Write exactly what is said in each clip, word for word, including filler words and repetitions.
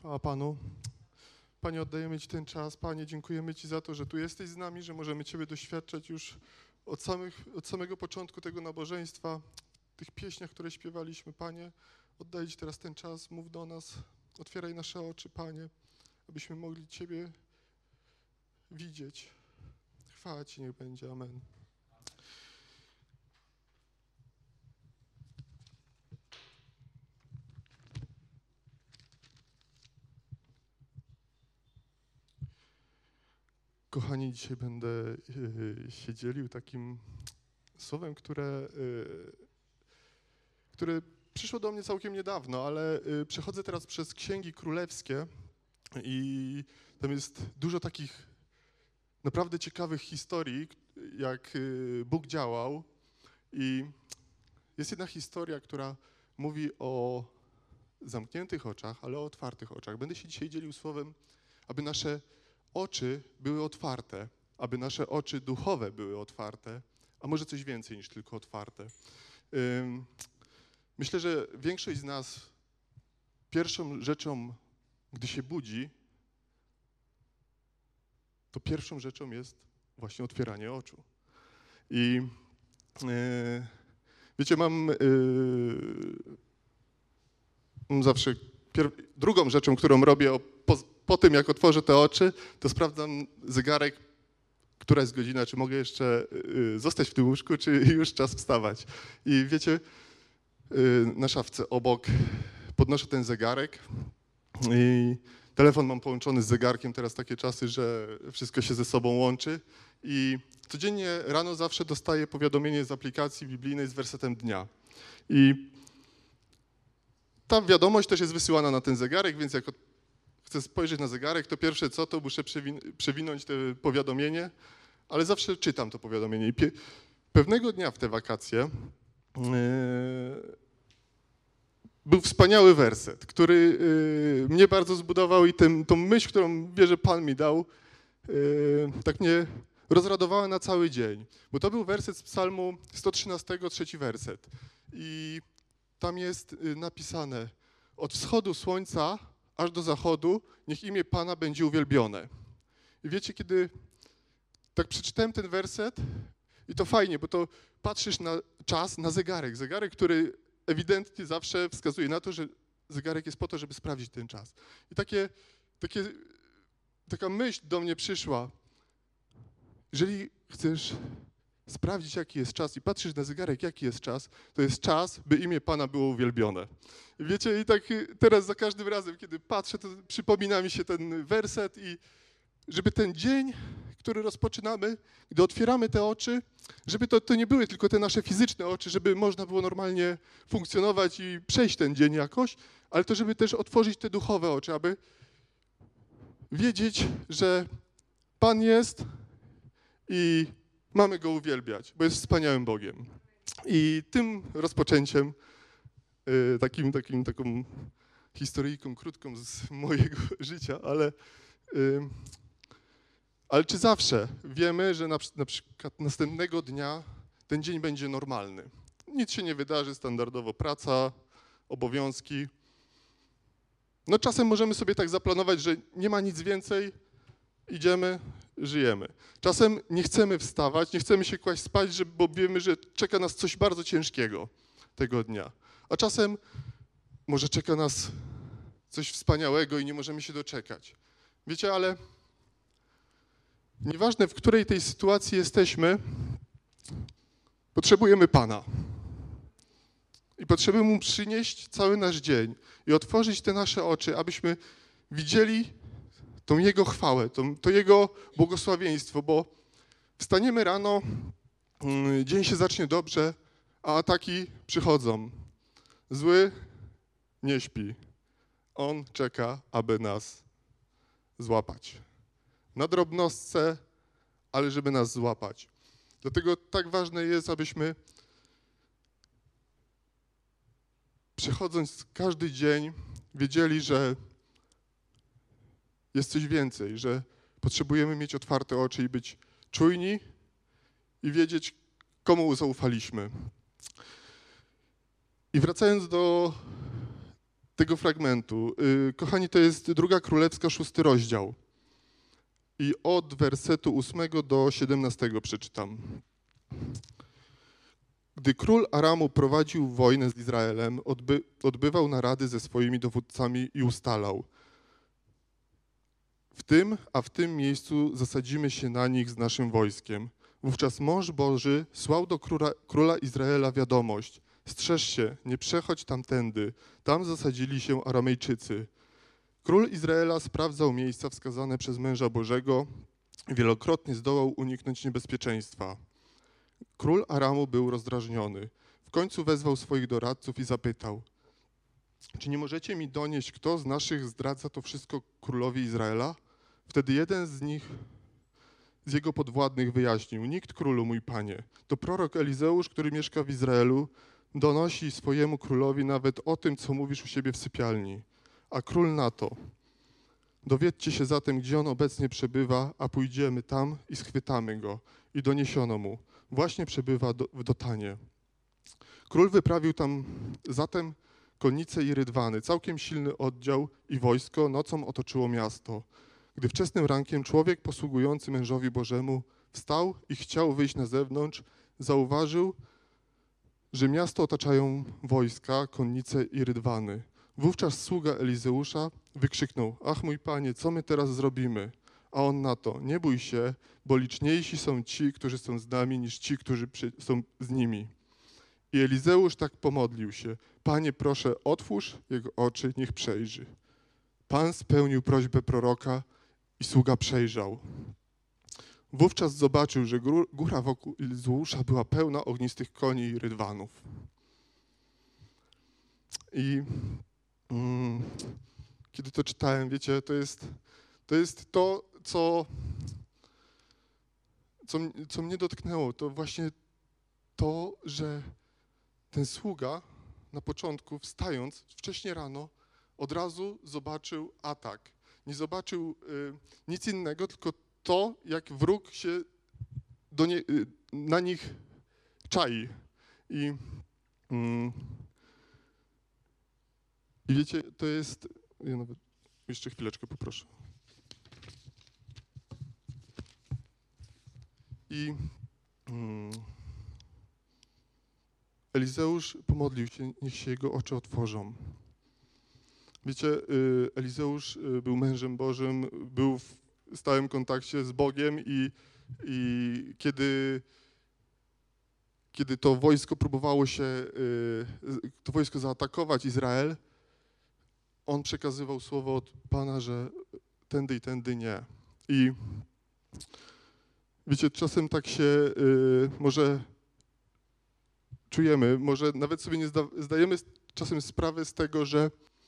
Chwała Panu. Panie, oddajemy Ci ten czas. Panie, dziękujemy Ci za to, że tu jesteś z nami, że możemy Ciebie doświadczać już od, samych, od samego początku tego nabożeństwa, w tych pieśniach, które śpiewaliśmy. Panie, oddaję Ci teraz ten czas, mów do nas, otwieraj nasze oczy, Panie, abyśmy mogli Ciebie widzieć. Chwała Ci niech będzie. Amen. Kochani, dzisiaj będę y, się dzielił takim słowem, które, y, które przyszło do mnie całkiem niedawno, ale y, przechodzę teraz przez Księgi Królewskie i tam jest dużo takich naprawdę ciekawych historii, jak y, Bóg działał. I jest jedna historia, która mówi o zamkniętych oczach, ale o otwartych oczach. Będę się dzisiaj dzielił słowem, aby nasze oczy były otwarte, aby nasze oczy duchowe były otwarte, a może coś więcej niż tylko otwarte. Myślę, że większość z nas pierwszą rzeczą, gdy się budzi, to pierwszą rzeczą jest właśnie otwieranie oczu. I yy, wiecie, mam, yy, mam zawsze pier- drugą rzeczą, którą robię o, po, po tym, jak otworzę te oczy, to sprawdzam zegarek, która jest godzina, czy mogę jeszcze yy, zostać w tym łóżku, czy już czas wstawać. I wiecie, yy, na szafce obok podnoszę ten zegarek i telefon mam połączony z zegarkiem, teraz takie czasy, że wszystko się ze sobą łączy i codziennie rano zawsze dostaję powiadomienie z aplikacji biblijnej z wersetem dnia. I ta wiadomość też jest wysyłana na ten zegarek, więc jak chcę spojrzeć na zegarek, to pierwsze co, to muszę przewin- przewinąć to powiadomienie, ale zawsze czytam to powiadomienie. I pie- pewnego dnia w te wakacje yy, był wspaniały werset, który y, mnie bardzo zbudował i ten, tą myśl, którą wierzę Pan mi dał, y, tak mnie rozradowała na cały dzień. Bo to był werset z Psalmu sto trzynastego, trzeci werset. I tam jest y, napisane: od wschodu słońca aż do zachodu niech imię Pana będzie uwielbione. I wiecie, kiedy tak przeczytałem ten werset, i to fajnie, bo to patrzysz na czas, na zegarek, zegarek, który ewidentnie zawsze wskazuje na to, że zegarek jest po to, żeby sprawdzić ten czas. I takie, takie, taka myśl do mnie przyszła. Jeżeli chcesz sprawdzić, jaki jest czas i patrzysz na zegarek, jaki jest czas, to jest czas, by imię Pana było uwielbione. I wiecie, i tak teraz za każdym razem, kiedy patrzę, to przypomina mi się ten werset i żeby ten dzień, który rozpoczynamy, gdy otwieramy te oczy, żeby to, to nie były tylko te nasze fizyczne oczy, żeby można było normalnie funkcjonować i przejść ten dzień jakoś, ale to żeby też otworzyć te duchowe oczy, aby wiedzieć, że Pan jest i mamy Go uwielbiać, bo jest wspaniałym Bogiem. I tym rozpoczęciem, takim, takim, taką historyjką krótką z mojego życia, ale Ale czy zawsze wiemy, że na, na przykład następnego dnia ten dzień będzie normalny? Nic się nie wydarzy, standardowo praca, obowiązki. No czasem możemy sobie tak zaplanować, że nie ma nic więcej, idziemy, żyjemy. Czasem nie chcemy wstawać, nie chcemy się kłaść spać, bo wiemy, że czeka nas coś bardzo ciężkiego tego dnia. A czasem może czeka nas coś wspaniałego i nie możemy się doczekać. Wiecie, ale nieważne, w której tej sytuacji jesteśmy, potrzebujemy Pana. I potrzebujemy Mu przynieść cały nasz dzień i otworzyć te nasze oczy, abyśmy widzieli tą Jego chwałę, tą, to Jego błogosławieństwo, bo wstaniemy rano, dzień się zacznie dobrze, a ataki przychodzą. Zły nie śpi. On czeka, aby nas złapać. Na drobnostce, ale żeby nas złapać. Dlatego tak ważne jest, abyśmy przechodząc każdy dzień wiedzieli, że jest coś więcej, że potrzebujemy mieć otwarte oczy i być czujni i wiedzieć, komu zaufaliśmy. I wracając do tego fragmentu. Kochani, to jest Druga Królewska, szósty rozdział. I od wersetu ósmego do siedemnastego przeczytam. Gdy król Aramu prowadził wojnę z Izraelem, odby odbywał narady ze swoimi dowódcami i ustalał: w tym, a w tym miejscu zasadzimy się na nich z naszym wojskiem. Wówczas mąż Boży słał do króla, króla Izraela wiadomość: strzeż się, nie przechodź tamtędy, tam zasadzili się Aramejczycy. Król Izraela sprawdzał miejsca wskazane przez męża Bożego i wielokrotnie zdołał uniknąć niebezpieczeństwa. Król Aramu był rozdrażniony. W końcu wezwał swoich doradców i zapytał: czy nie możecie mi donieść, kto z naszych zdradza to wszystko królowi Izraela? Wtedy jeden z nich, z jego podwładnych wyjaśnił: nikt, królu mój panie. To prorok Elizeusz, który mieszka w Izraelu, donosi swojemu królowi nawet o tym, co mówisz u siebie w sypialni. A król na to: dowiedzcie się zatem, gdzie on obecnie przebywa, a pójdziemy tam i schwytamy go. I doniesiono mu: właśnie przebywa do, w Dotanie. Król wyprawił tam zatem konnice i rydwany, całkiem silny oddział i wojsko nocą otoczyło miasto. Gdy wczesnym rankiem człowiek posługujący mężowi Bożemu wstał i chciał wyjść na zewnątrz, zauważył, że miasto otaczają wojska, konnice i rydwany. Wówczas sługa Elizeusza wykrzyknął: ach, mój panie, co my teraz zrobimy? A on na to: nie bój się, bo liczniejsi są ci, którzy są z nami, niż ci, którzy są z nimi. I Elizeusz tak pomodlił się: panie, proszę, otwórz jego oczy, niech przejrzy. Pan spełnił prośbę proroka i sługa przejrzał. Wówczas zobaczył, że góra wokół Elizeusza była pełna ognistych koni i rydwanów. I mm, kiedy to czytałem, wiecie, to jest to, jest to co, co, co mnie dotknęło. To właśnie to, że ten sługa na początku, wstając wcześnie rano, od razu zobaczył atak. Nie zobaczył y, nic innego, tylko to, jak wróg się do nie, y, na nich czai. I, mm, I wiecie, to jest... Ja nawet jeszcze chwileczkę poproszę. I mm, Elizeusz pomodlił się, niech się jego oczy otworzą. Wiecie, y, Elizeusz y, był mężem Bożym, był w stałym kontakcie z Bogiem i, i kiedy, kiedy to wojsko próbowało się, y, to wojsko zaatakować Izrael, on przekazywał słowo od Pana, że tędy i tędy nie. I wiecie, czasem tak się y, może czujemy, może nawet sobie nie zda, zdajemy czasem sprawę z tego, że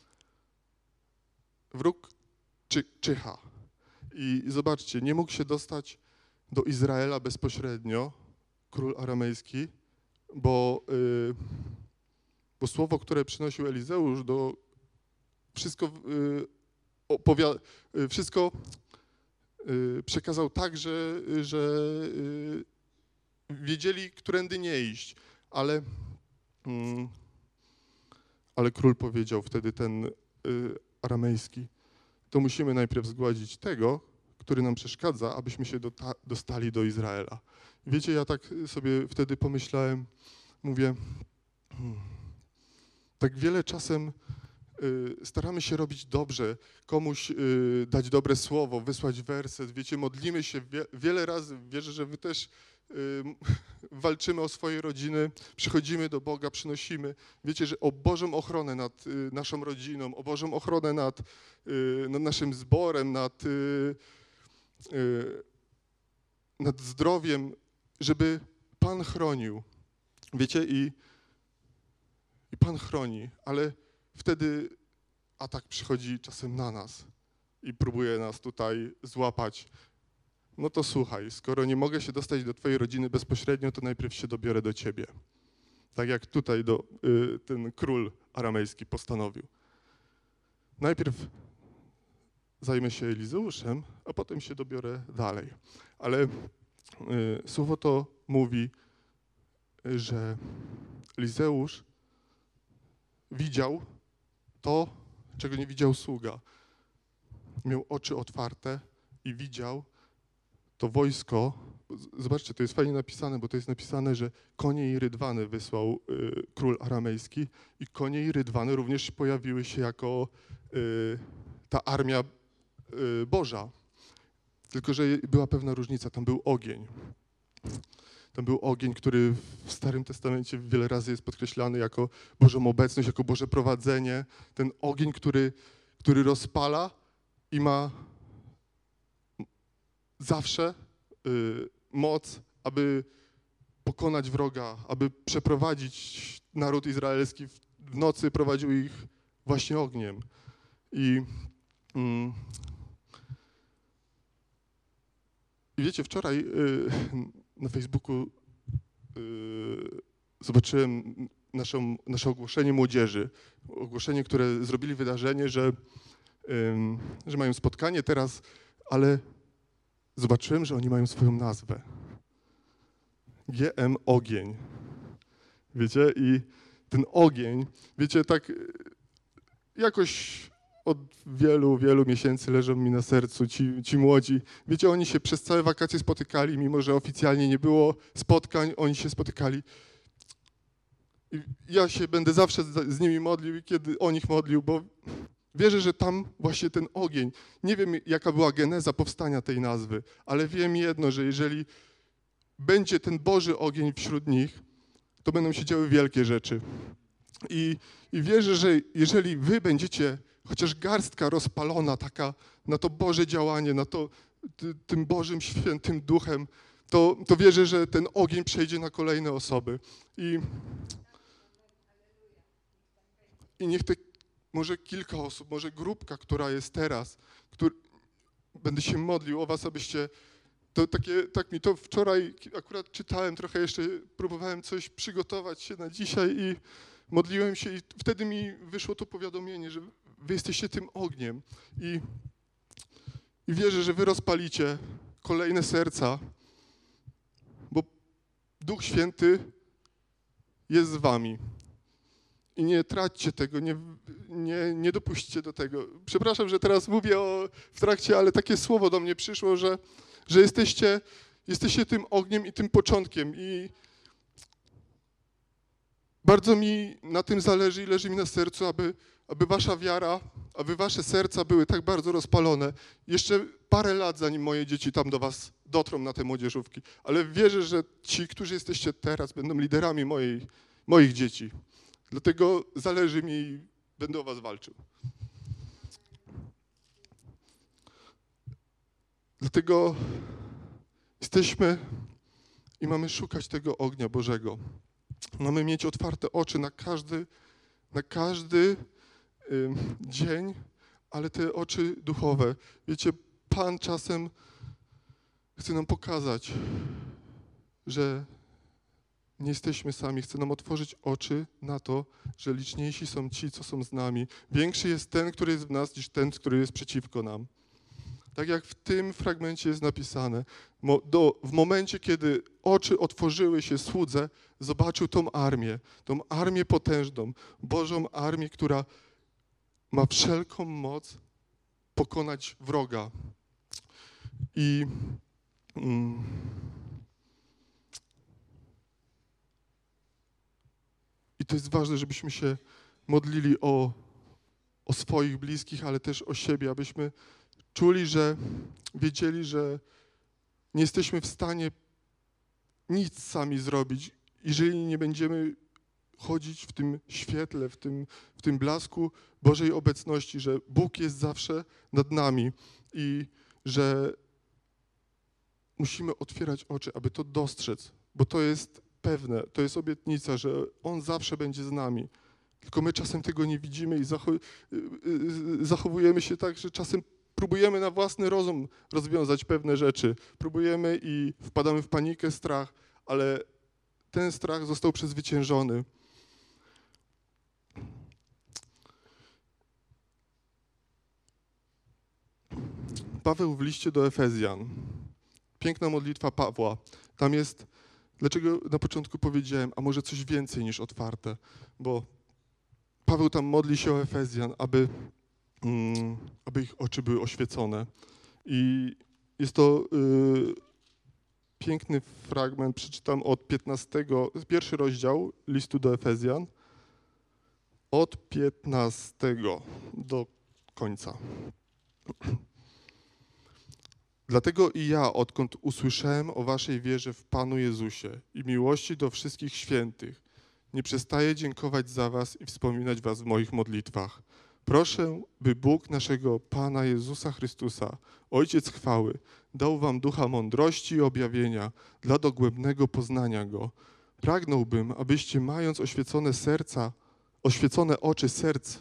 wróg czy, czyha. I zobaczcie, nie mógł się dostać do Izraela bezpośrednio, król aramejski, bo, y, bo słowo, które przynosił Elizeusz, do, wszystko, y, opowia, y, wszystko y, przekazał tak, że, że y, wiedzieli, którędy nie iść. Ale, mm, ale król powiedział wtedy, ten y, aramejski: to musimy najpierw zgładzić tego, który nam przeszkadza, abyśmy się do, dostali do Izraela. Wiecie, ja tak sobie wtedy pomyślałem, mówię, hmm, tak wiele czasem y, staramy się robić dobrze, komuś y, dać dobre słowo, wysłać werset, wiecie, modlimy się wie, wiele razy, wierzę, że wy też y, walczymy o swoje rodziny, przychodzimy do Boga, przynosimy, wiecie, że o Bożą ochronę nad y, naszą rodziną, o Bożą ochronę nad, y, nad naszym zborem, nad, y, y, nad zdrowiem, żeby Pan chronił. Wiecie, i, i Pan chroni, ale wtedy atak przychodzi czasem na nas i próbuje nas tutaj złapać. No to słuchaj, skoro nie mogę się dostać do twojej rodziny bezpośrednio, to najpierw się dobiorę do ciebie. Tak jak tutaj do, y, ten król aramejski postanowił. Najpierw zajmę się Elizeuszem, a potem się dobiorę dalej. Ale y, słowo to mówi, że Elizeusz widział to, czego nie widział sługa. Miał oczy otwarte i widział to wojsko. Zobaczcie, to jest fajnie napisane, bo to jest napisane, że konie i rydwany wysłał y, król aramejski i konie i rydwany również pojawiły się jako y, ta armia y, Boża. Tylko że była pewna różnica, tam był ogień. Tam był ogień, który w Starym Testamencie wiele razy jest podkreślany jako Bożą obecność, jako Boże prowadzenie. Ten ogień, który, który rozpala i ma zawsze y, moc, aby pokonać wroga, aby przeprowadzić naród izraelski. W, w nocy prowadził ich właśnie ogniem. I, mm, i wiecie, wczoraj y, na Facebooku y, zobaczyłem naszą, nasze ogłoszenie młodzieży. Ogłoszenie, które zrobili wydarzenie, że, y, że mają spotkanie teraz, ale zobaczyłem, że oni mają swoją nazwę. G M Ogień. Wiecie? I ten ogień, wiecie, tak jakoś od wielu, wielu miesięcy leżą mi na sercu ci, ci młodzi. Wiecie, oni się przez całe wakacje spotykali, mimo że oficjalnie nie było spotkań, oni się spotykali. I ja się będę zawsze z, z nimi modlił, kiedy o nich modlił, bo wierzę, że tam właśnie ten ogień, nie wiem jaka była geneza powstania tej nazwy, ale wiem jedno, że jeżeli będzie ten Boży ogień wśród nich, to będą się działy wielkie rzeczy. I, i wierzę, że jeżeli wy będziecie chociaż garstka rozpalona taka na to Boże działanie, na to ty, tym Bożym Świętym Duchem, to, to wierzę, że ten ogień przejdzie na kolejne osoby. I, i niech te może kilka osób, może grupka, która jest teraz, który, będę się modlił o was, abyście, to takie, tak mi to wczoraj akurat czytałem trochę jeszcze, próbowałem coś przygotować się na dzisiaj i modliłem się i wtedy mi wyszło to powiadomienie, że wy jesteście tym ogniem i, i wierzę, że wy rozpalicie kolejne serca, bo Duch Święty jest z wami. I nie traćcie tego, nie, nie, nie dopuśćcie do tego. Przepraszam, że teraz mówię o, w trakcie, ale takie słowo do mnie przyszło, że, że jesteście, jesteście tym ogniem i tym początkiem. I bardzo mi na tym zależy i leży mi na sercu, aby, aby wasza wiara, aby wasze serca były tak bardzo rozpalone. Jeszcze parę lat, zanim moje dzieci tam do was dotrą na te młodzieżówki. Ale wierzę, że ci, którzy jesteście teraz, będą liderami mojej, moich dzieci. Dlatego zależy mi i będę o was walczył. Dlatego jesteśmy i mamy szukać tego ognia Bożego. Mamy mieć otwarte oczy na każdy, na każdy y, dzień, ale te oczy duchowe. Wiecie, Pan czasem chce nam pokazać, że nie jesteśmy sami. Chce nam otworzyć oczy na to, że liczniejsi są ci, co są z nami. Większy jest ten, który jest w nas, niż ten, który jest przeciwko nam. Tak jak w tym fragmencie jest napisane. Mo, do, w momencie, kiedy oczy otworzyły się słudze, zobaczył tą armię, tą armię potężną, Bożą armię, która ma wszelką moc pokonać wroga. I mm, I to jest ważne, żebyśmy się modlili o, o swoich bliskich, ale też o siebie, abyśmy czuli, że wiedzieli, że nie jesteśmy w stanie nic sami zrobić, jeżeli nie będziemy chodzić w tym świetle, w tym, w tym blasku Bożej obecności, że Bóg jest zawsze nad nami i że musimy otwierać oczy, aby to dostrzec, bo to jest pewne, to jest obietnica, że On zawsze będzie z nami. Tylko my czasem tego nie widzimy i zachowujemy się tak, że czasem próbujemy na własny rozum rozwiązać pewne rzeczy. Próbujemy i wpadamy w panikę, strach, ale ten strach został przezwyciężony. Paweł w liście do Efezjan. Piękna modlitwa Pawła. Tam jest, dlaczego na początku powiedziałem, a może coś więcej niż otwarte, bo Paweł tam modli się o Efezjan, aby, mm, aby ich oczy były oświecone. I jest to y, piękny fragment, przeczytam od piętnastego, pierwszy rozdział listu do Efezjan, od piętnastego do końca. Dlatego i ja, odkąd usłyszałem o waszej wierze w Panu Jezusie i miłości do wszystkich świętych, nie przestaję dziękować za was i wspominać was w moich modlitwach. Proszę, by Bóg naszego Pana Jezusa Chrystusa, Ojciec chwały, dał wam ducha mądrości i objawienia dla dogłębnego poznania Go. Pragnąłbym, abyście, mając oświecone serca, oświecone oczy serc,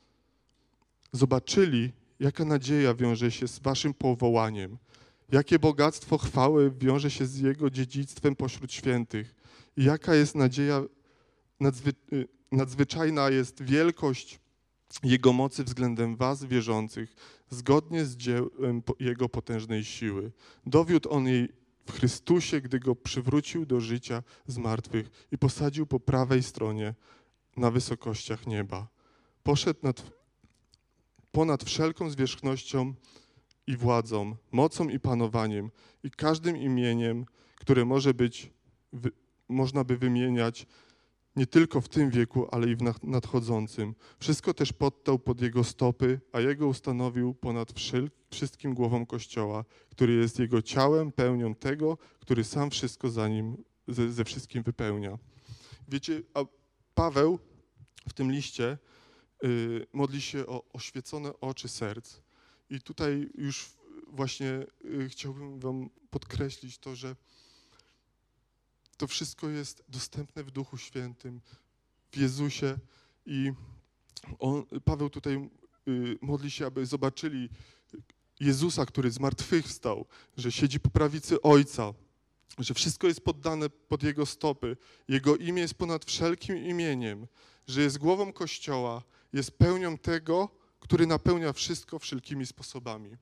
zobaczyli, jaka nadzieja wiąże się z waszym powołaniem, jakie bogactwo chwały wiąże się z Jego dziedzictwem pośród świętych i jaka jest nadzieja, nadzwy, nadzwyczajna jest wielkość Jego mocy względem was, wierzących, zgodnie z dziełem Jego potężnej siły. Dowiódł On jej w Chrystusie, gdy Go przywrócił do życia z martwych i posadził po prawej stronie na wysokościach nieba. Poszedł nad, ponad wszelką zwierzchnością i władzą, mocą i panowaniem i każdym imieniem, które może być, wy, można by wymieniać nie tylko w tym wieku, ale i w nadchodzącym. Wszystko też poddał pod Jego stopy, a Jego ustanowił ponad wszystkim głową Kościoła, który jest Jego ciałem, pełnią tego, który sam wszystko za nim, ze, ze wszystkim wypełnia. Wiecie, a Paweł w tym liście y, modli się o oświecone oczy serc. I tutaj już właśnie y, chciałbym wam podkreślić to, że to wszystko jest dostępne w Duchu Świętym, w Jezusie i on, Paweł tutaj y, modli się, aby zobaczyli Jezusa, który zmartwychwstał, że siedzi po prawicy Ojca, że wszystko jest poddane pod Jego stopy, Jego imię jest ponad wszelkim imieniem, że jest głową Kościoła, jest pełnią tego, który napełnia wszystko wszelkimi sposobami.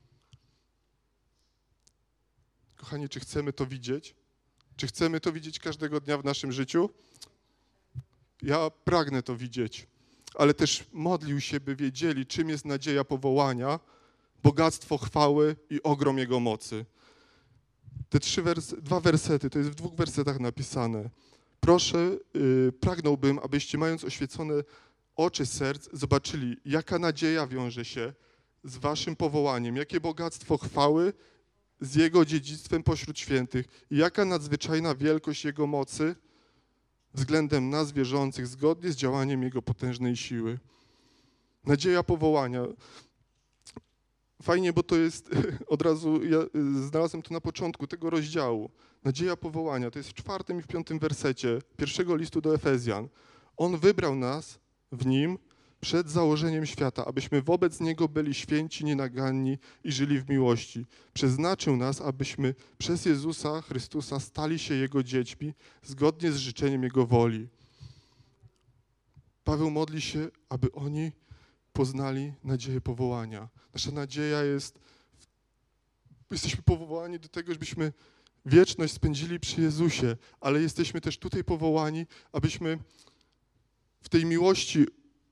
Kochani, czy chcemy to widzieć? Czy chcemy to widzieć każdego dnia w naszym życiu? Ja pragnę to widzieć, ale też modlił się, by wiedzieli, czym jest nadzieja powołania, bogactwo chwały i ogrom Jego mocy. Te trzy wers- dwa wersety, to jest w dwóch wersetach napisane. Proszę, yy, pragnąłbym, abyście, mając oświecone oczy serc, zobaczyli, jaka nadzieja wiąże się z waszym powołaniem, jakie bogactwo chwały z Jego dziedzictwem pośród świętych i jaka nadzwyczajna wielkość Jego mocy względem nas wierzących, zgodnie z działaniem Jego potężnej siły. Nadzieja powołania. Fajnie, bo to jest od razu, ja znalazłem to na początku tego rozdziału. Nadzieja powołania, to jest w czwartym i w piątym wersecie pierwszego listu do Efezjan. On wybrał nas w Nim przed założeniem świata, abyśmy wobec Niego byli święci, nienaganni i żyli w miłości. Przeznaczył nas, abyśmy przez Jezusa Chrystusa stali się Jego dziećmi, zgodnie z życzeniem Jego woli. Paweł modli się, aby oni poznali nadzieję powołania. Nasza nadzieja jest, jesteśmy powołani do tego, żebyśmy wieczność spędzili przy Jezusie, ale jesteśmy też tutaj powołani, abyśmy w tej miłości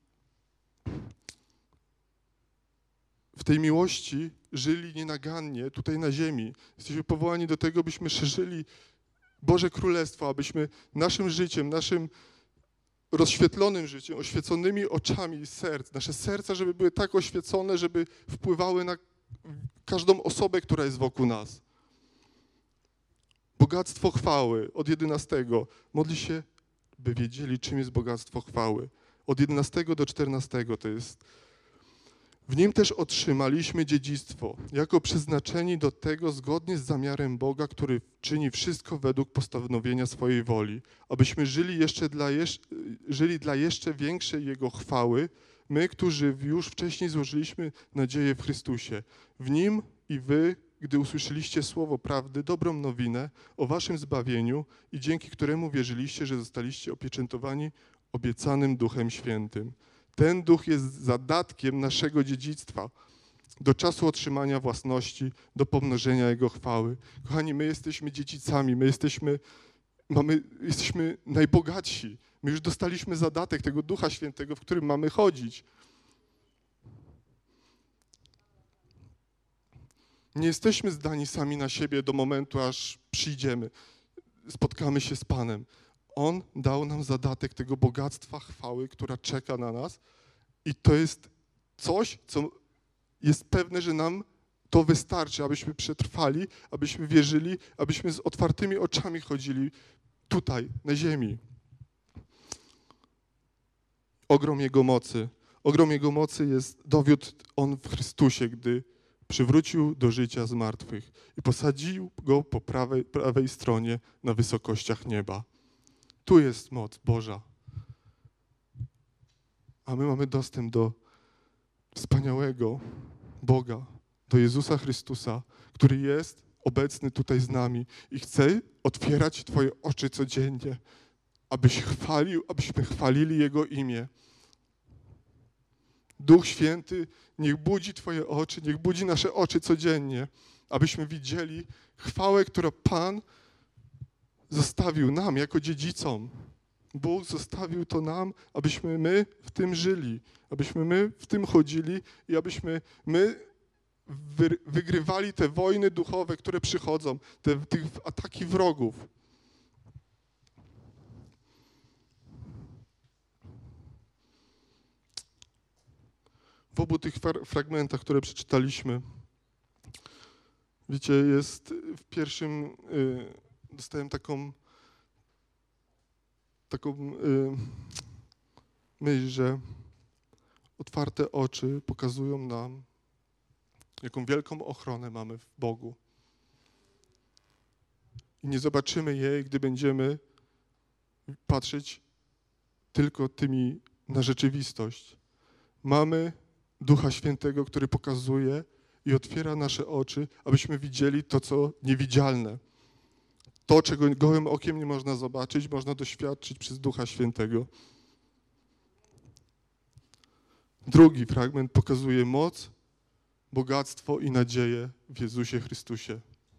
w tej miłości żyli nienagannie tutaj na ziemi. Jesteśmy powołani do tego, byśmy szerzyli Boże Królestwo, abyśmy naszym życiem, naszym rozświetlonym życiem, oświeconymi oczami serc, nasze serca, żeby były tak oświecone, żeby wpływały na każdą osobę, która jest wokół nas. Bogactwo chwały od jedenastego. Modli się, by wiedzieli, czym jest bogactwo chwały. Od jedenastego do czternastego to jest. W Nim też otrzymaliśmy dziedzictwo, jako przeznaczeni do tego zgodnie z zamiarem Boga, który czyni wszystko według postanowienia swojej woli, abyśmy żyli, jeszcze dla, jeż, żyli dla jeszcze większej Jego chwały, my, którzy już wcześniej złożyliśmy nadzieję w Chrystusie. W Nim i wy, gdy usłyszeliście słowo prawdy, dobrą nowinę o waszym zbawieniu i dzięki któremu wierzyliście, że zostaliście opieczętowani obiecanym Duchem Świętym. Ten Duch jest zadatkiem naszego dziedzictwa do czasu otrzymania własności, do pomnożenia Jego chwały. Kochani, my jesteśmy dziedzicami, my jesteśmy, mamy, jesteśmy najbogatsi My już dostaliśmy zadatek tego Ducha Świętego, w którym mamy chodzić. Nie jesteśmy zdani sami na siebie do momentu, aż przyjdziemy, spotkamy się z Panem. On dał nam zadatek tego bogactwa chwały, która czeka na nas i to jest coś, co jest pewne, że nam to wystarczy, abyśmy przetrwali, abyśmy wierzyli, abyśmy z otwartymi oczami chodzili tutaj, na ziemi. Ogrom Jego mocy. Ogrom Jego mocy jest, dowiódł On w Chrystusie, gdy przywrócił do życia zmartwych i posadził Go po prawej, prawej stronie na wysokościach nieba. Tu jest moc Boża. A my mamy dostęp do wspaniałego Boga, do Jezusa Chrystusa, który jest obecny tutaj z nami i chce otwierać Twoje oczy codziennie, abyś chwalił, abyśmy chwalili Jego imię. Duch Święty niech budzi Twoje oczy, niech budzi nasze oczy codziennie, abyśmy widzieli chwałę, którą Pan zostawił nam jako dziedzicom. Bóg zostawił to nam, abyśmy my w tym żyli, abyśmy my w tym chodzili i abyśmy my wy, wygrywali te wojny duchowe, które przychodzą, te, te ataki wrogów. W obu tych fragmentach, które przeczytaliśmy, wiecie, jest w pierwszym, y, dostałem taką, taką y, myśl, że otwarte oczy pokazują nam, jaką wielką ochronę mamy w Bogu. I nie zobaczymy jej, gdy będziemy patrzeć tylko tymi na rzeczywistość. Mamy Ducha Świętego, który pokazuje i otwiera nasze oczy, abyśmy widzieli to, co niewidzialne. To, czego gołym okiem nie można zobaczyć, można doświadczyć przez Ducha Świętego. Drugi fragment pokazuje moc, bogactwo i nadzieję w Jezusie Chrystusie.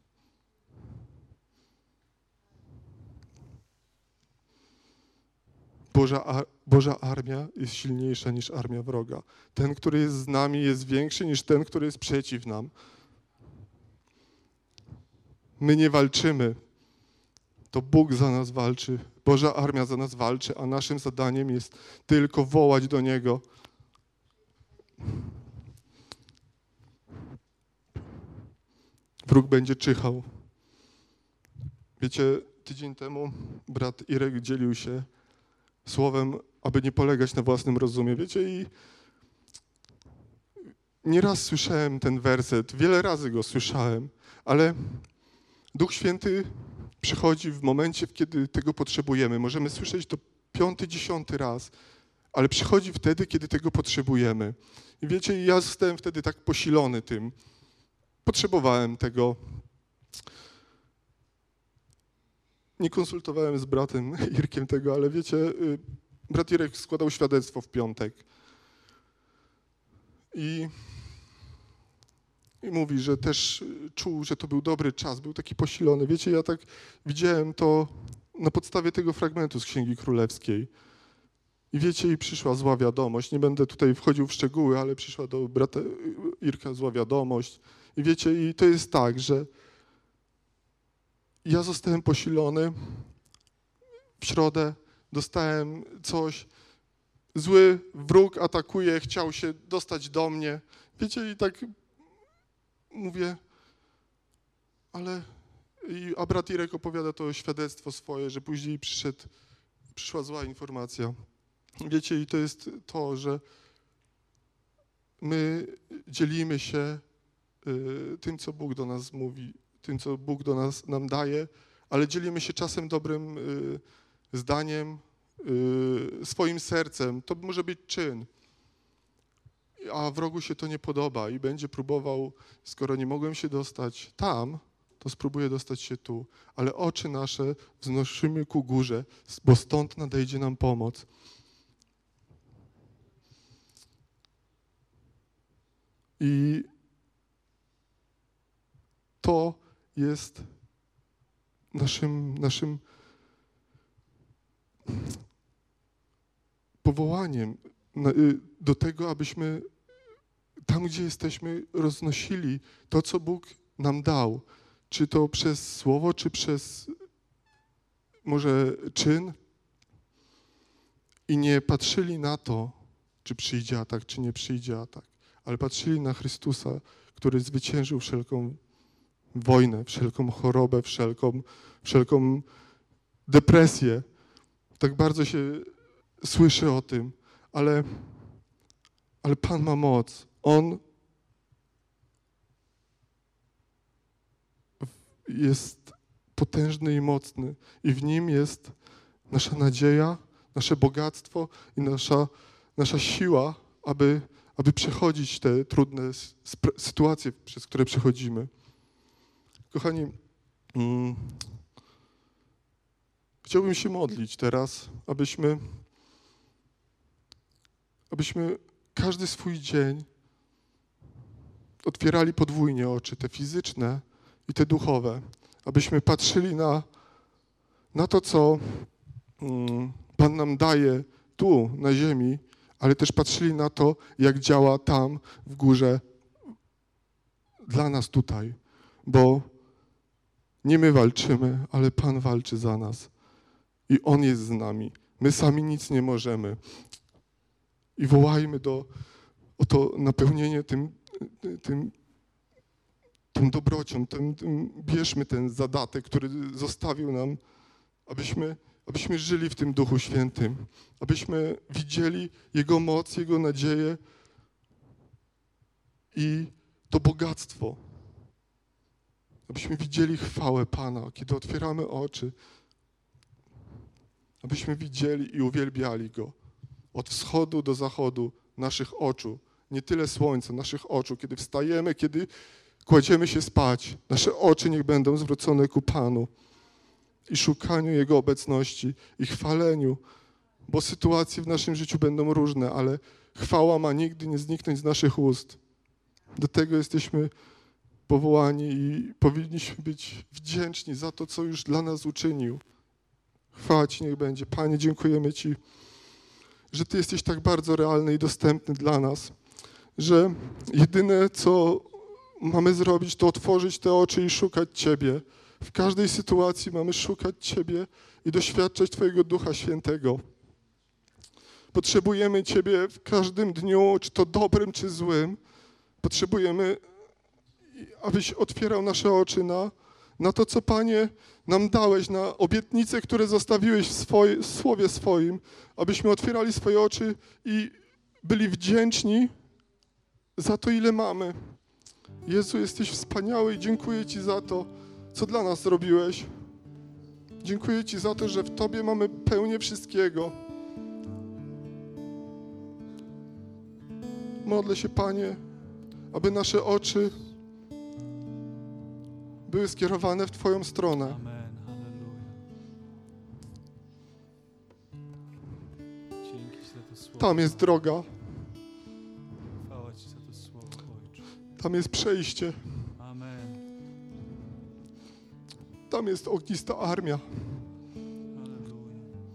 Boża, Boża armia jest silniejsza niż armia wroga. Ten, który jest z nami, jest większy niż ten, który jest przeciw nam. My nie walczymy. To Bóg za nas walczy. Boża armia za nas walczy, a naszym zadaniem jest tylko wołać do Niego. Wróg będzie czyhał. Wiecie, tydzień temu brat Irek dzielił się słowem, aby nie polegać na własnym rozumie. Wiecie, i nieraz słyszałem ten werset, wiele razy go słyszałem, ale Duch Święty przychodzi w momencie, kiedy tego potrzebujemy. Możemy słyszeć to piąty, dziesiąty raz, ale przychodzi wtedy, kiedy tego potrzebujemy. I wiecie, ja zostałem wtedy tak posilony tym. Potrzebowałem tego. Nie konsultowałem z bratem Irkiem tego, ale wiecie, brat Irek składał świadectwo w piątek. I, I mówi, że też czuł, że to był dobry czas, był taki posilony. Wiecie, ja tak widziałem to na podstawie tego fragmentu z Księgi Królewskiej. I wiecie, i przyszła zła wiadomość. Nie będę tutaj wchodził w szczegóły, ale przyszła do brata Irka zła wiadomość. I wiecie, i to jest tak, że ja zostałem posilony, w środę dostałem coś, zły wróg atakuje, chciał się dostać do mnie. Wiecie, i tak mówię, ale... I, a brat Irek opowiada to świadectwo swoje, że później przyszedł, przyszła zła informacja. Wiecie, i to jest to, że my dzielimy się y, tym, co Bóg do nas mówi, tym, co Bóg do nas nam daje, ale dzielimy się czasem dobrym y, zdaniem, y, swoim sercem. To może być czyn. A wrogu się to nie podoba i będzie próbował, skoro nie mogłem się dostać tam, to spróbuję dostać się tu. Ale oczy nasze wznosimy ku górze, bo stąd nadejdzie nam pomoc. I to jest naszym, naszym powołaniem do tego, abyśmy tam, gdzie jesteśmy, roznosili to, co Bóg nam dał. Czy to przez słowo, czy przez może czyn. I nie patrzyli na to, czy przyjdzie atak, czy nie przyjdzie atak, ale patrzyli na Chrystusa, który zwyciężył wszelką wojnę, wszelką chorobę, wszelką, wszelką depresję. Tak bardzo się słyszy o tym, ale, ale Pan ma moc. On jest potężny i mocny i w Nim jest nasza nadzieja, nasze bogactwo i nasza, nasza siła, aby, aby przechodzić te trudne sytuacje, przez które przechodzimy. Kochani, mm, chciałbym się modlić teraz, abyśmy, abyśmy każdy swój dzień otwierali podwójnie oczy, te fizyczne i te duchowe, abyśmy patrzyli na, na to, co mm, Pan nam daje tu, na ziemi, ale też patrzyli na to, jak działa tam, w górze, dla nas tutaj, bo nie my walczymy, ale Pan walczy za nas i On jest z nami. My sami nic nie możemy. I wołajmy do, o to napełnienie tym, tym, tą dobrocią, tym, tym, bierzmy ten zadatek, który zostawił nam, abyśmy, abyśmy żyli w tym Duchu Świętym, abyśmy widzieli Jego moc, Jego nadzieję i to bogactwo. Abyśmy widzieli chwałę Pana, kiedy otwieramy oczy, abyśmy widzieli i uwielbiali Go od wschodu do zachodu naszych oczu, nie tyle słońca, naszych oczu, kiedy wstajemy, kiedy kładziemy się spać, nasze oczy niech będą zwrócone ku Panu i szukaniu Jego obecności i chwaleniu, bo sytuacje w naszym życiu będą różne, ale chwała ma nigdy nie zniknąć z naszych ust. Do tego jesteśmy powołani i powinniśmy być wdzięczni za to, co już dla nas uczynił. Chwała Ci niech będzie. Panie, dziękujemy Ci, że Ty jesteś tak bardzo realny i dostępny dla nas, że jedyne, co mamy zrobić, to otworzyć te oczy i szukać Ciebie. W każdej sytuacji mamy szukać Ciebie i doświadczać Twojego Ducha Świętego. Potrzebujemy Ciebie w każdym dniu, czy to dobrym, czy złym. Potrzebujemy, abyś otwierał nasze oczy na, na to, co, Panie, nam dałeś, na obietnice, które zostawiłeś w, swoje, w Słowie swoim, abyśmy otwierali swoje oczy i byli wdzięczni za to, ile mamy. Jezu, jesteś wspaniały i dziękuję Ci za to, co dla nas zrobiłeś. Dziękuję Ci za to, że w Tobie mamy pełnię wszystkiego. Modlę się, Panie, aby nasze oczy były skierowane w Twoją stronę. Amen. Halleluja. Dzięki Ci za to słowo. Tam jest droga, Chwała Ci za to słowo, Ojcze. tam jest przejście, Amen. tam jest ognista armia. Halleluja.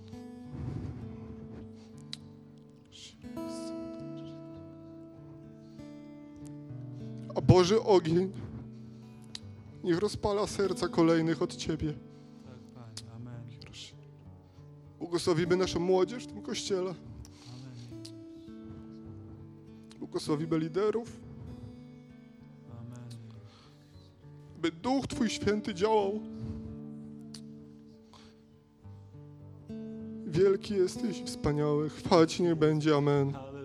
A Boży ogień niech rozpala serca kolejnych od Ciebie. Tak, Panie. Amen. Błogosławimy naszą młodzież w tym kościele. Amen. Błogosławimy liderów, Amen. by Duch Twój Święty działał. Wielki jesteś, wspaniały. Chwała Ci niech będzie. Amen. Halleluja.